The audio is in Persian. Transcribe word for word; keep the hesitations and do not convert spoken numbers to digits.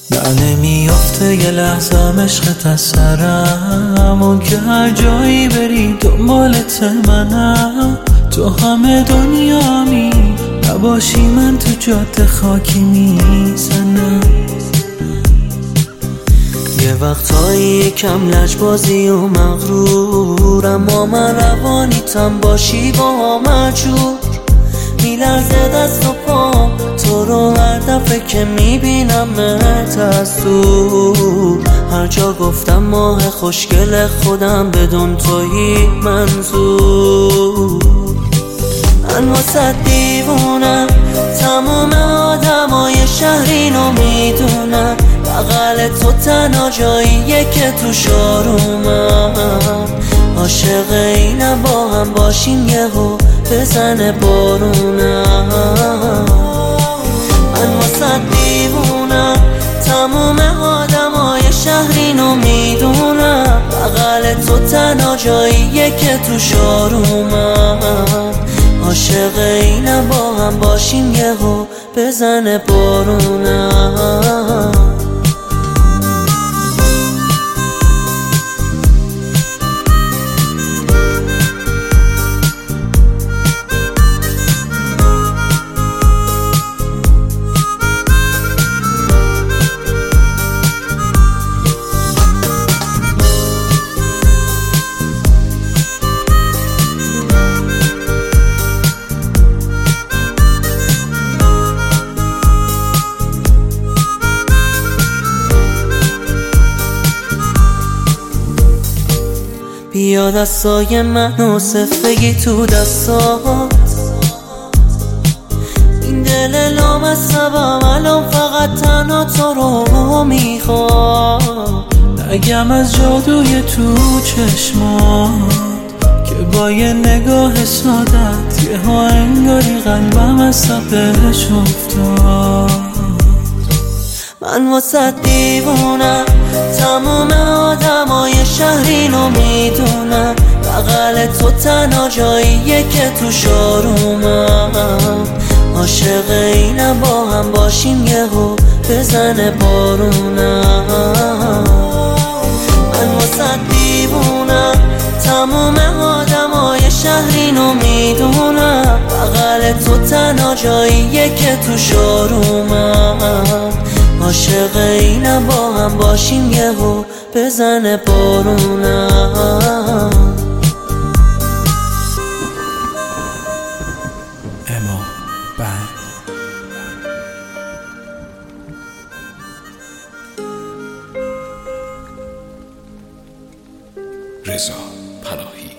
نه نمیافته یه لحظه عشقت از سرم، اون که هر جایی بری دنبالت منم. تو همه دنیامی نباشی من تو جاده خاکی میزنم. یه وقتایی یکم لجبازی و مغرور، اما من روانیتم باشی با مجبور. میلرزه دست و پام تو رو هر دفعه که میبینمت از دور. هر جا گفتم ماه خوشگل خودم بدون تویی منظور. من واسه دیوونم، تموم آدمای شهر اینو میدونم. بغل تو تنها جاییه که تو شارومم. عاشق اینم با هم باشیم یهو بزنه بارونم. من واسه دیوونم، تموم آدمای شهر اینو میدونم. بغل تو تنها جاییه که تو شارومم. عاشق اینم با هم باشیم یهو بزنه بارونم. بیا دستای منو صف بگی تو دستات. این دل لامصبم الان فقط تنها تو رو میخواد. نگم از جادوی تو چشمات که با یه نگاه سادت یه ها انگاری قلبم از صفحش افتاد. من واسه دیوونم، تموم آدمای شهر اینو میدونم. بغل تو تنها جاییه که تو شارومم. عاشق اینم با هم باشیم یهو بزنه بارونم. من واسه دیوونم، تموم آدمای شهر اینو میدونم. بغل تو تنها جاییه که تو شارومم. عاشق اینم با هم باشیم یهو بزنه بارونم. اما بند رضا پناهی.